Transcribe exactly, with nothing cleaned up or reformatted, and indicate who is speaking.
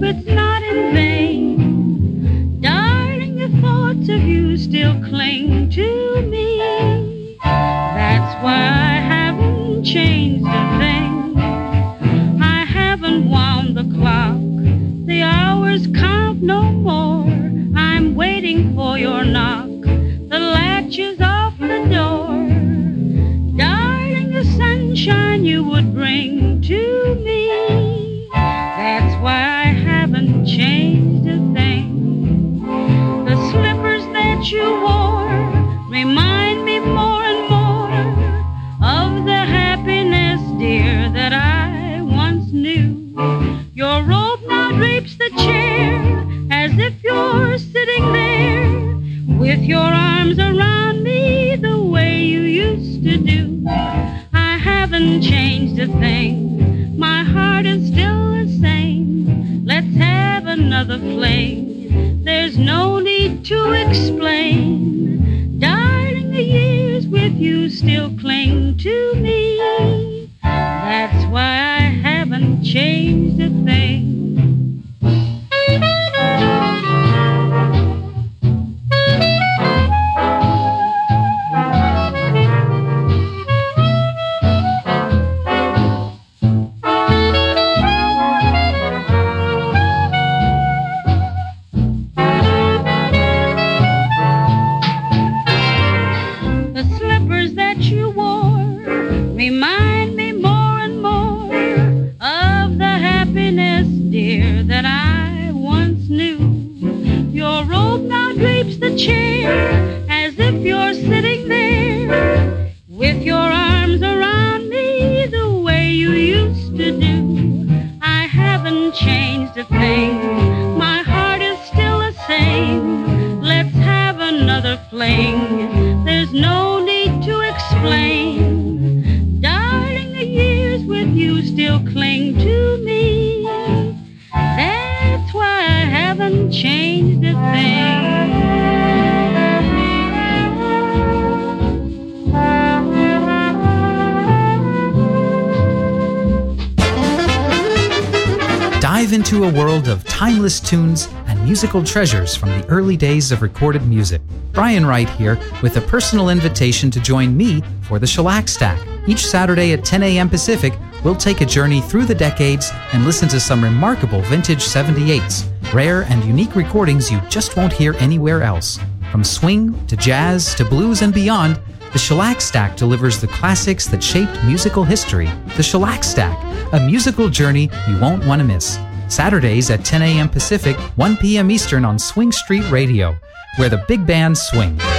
Speaker 1: it's not in vain. Darling, the thoughts of you still cling to me. That's why I haven't changed a thing. I haven't wound the clock. The hours count no more. I'm waiting for your knock. The latch is off the door. Darling, the sunshine you would bring to me. That's why I haven't changed a thing. The slippers that you wore remind me more and more of the happiness, dear, that I once knew. Your robe now drapes the chair as if you're sitting there with your arms around me the way you used to do. I haven't changed a thing. My heart is still the same. Let's have another fling. There's no need to explain. Darling, the years with you still cling to me. That's why I haven't changed a thing. Remind me more and more of the happiness, dear, that I once knew. Your robe now drapes the chair as if you're sitting there with your arms around me the way you used to do. I haven't changed a thing. My heart is still the same. Let's have another fling. There's no need to explain. You still cling to me. That's why I haven't changed a thing.
Speaker 2: Dive into a world of timeless tunes and musical treasures from the early days of recorded music. Brian Wright here with a personal invitation to join me for the Shellac Stack. Each Saturday at ten a.m. Pacific, we'll take a journey through the decades and listen to some remarkable vintage seventy-eights, rare and unique recordings you just won't hear anywhere else. From swing to jazz to blues and beyond, the Shellac Stack delivers the classics that shaped musical history. The Shellac Stack, a musical journey you won't want to miss. Saturdays at ten a.m. Pacific, one p.m. Eastern on Swing Street Radio, where the big bands swing.